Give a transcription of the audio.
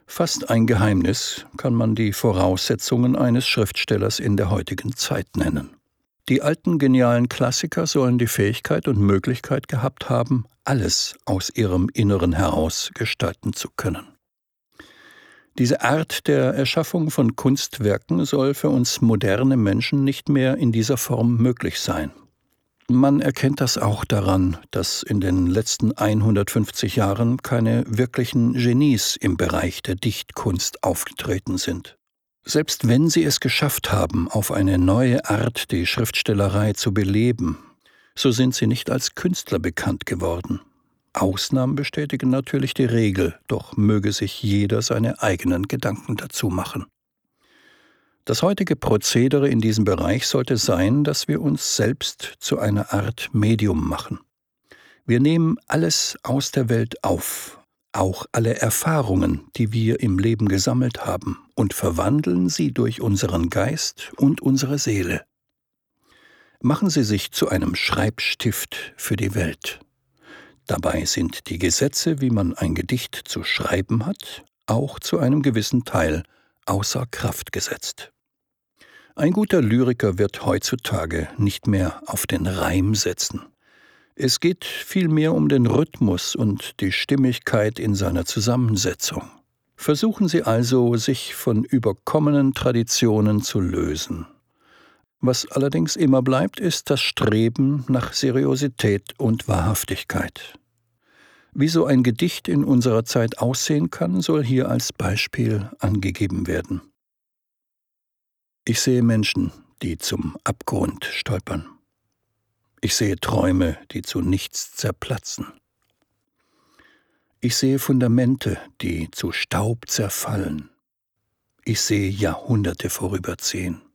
Fast ein Geheimnis kann man die Voraussetzungen eines Schriftstellers in der heutigen Zeit nennen. Die alten genialen Klassiker sollen die Fähigkeit und Möglichkeit gehabt haben, alles aus ihrem Inneren heraus gestalten zu können. Diese Art der Erschaffung von Kunstwerken soll für uns moderne Menschen nicht mehr in dieser Form möglich sein. Man erkennt das auch daran, dass in den letzten 150 Jahren keine wirklichen Genies im Bereich der Dichtkunst aufgetreten sind. Selbst wenn sie es geschafft haben, auf eine neue Art die Schriftstellerei zu beleben, so sind sie nicht als Künstler bekannt geworden. Ausnahmen bestätigen natürlich die Regel, doch möge sich jeder seine eigenen Gedanken dazu machen. Das heutige Prozedere in diesem Bereich sollte sein, dass wir uns selbst zu einer Art Medium machen. Wir nehmen alles aus der Welt auf, auch alle Erfahrungen, die wir im Leben gesammelt haben, und verwandeln sie durch unseren Geist und unsere Seele. Machen Sie sich zu einem Schreibstift für die Welt. Dabei sind die Gesetze, wie man ein Gedicht zu schreiben hat, auch zu einem gewissen Teil außer Kraft gesetzt. Ein guter Lyriker wird heutzutage nicht mehr auf den Reim setzen. Es geht vielmehr um den Rhythmus und die Stimmigkeit in seiner Zusammensetzung. Versuchen Sie also, sich von überkommenen Traditionen zu lösen. Was allerdings immer bleibt, ist das Streben nach Seriosität und Wahrhaftigkeit. Wie so ein Gedicht in unserer Zeit aussehen kann, soll hier als Beispiel angegeben werden. Ich sehe Menschen, die zum Abgrund stolpern. Ich sehe Träume, die zu nichts zerplatzen. Ich sehe Fundamente, die zu Staub zerfallen. Ich sehe Jahrhunderte vorüberziehen.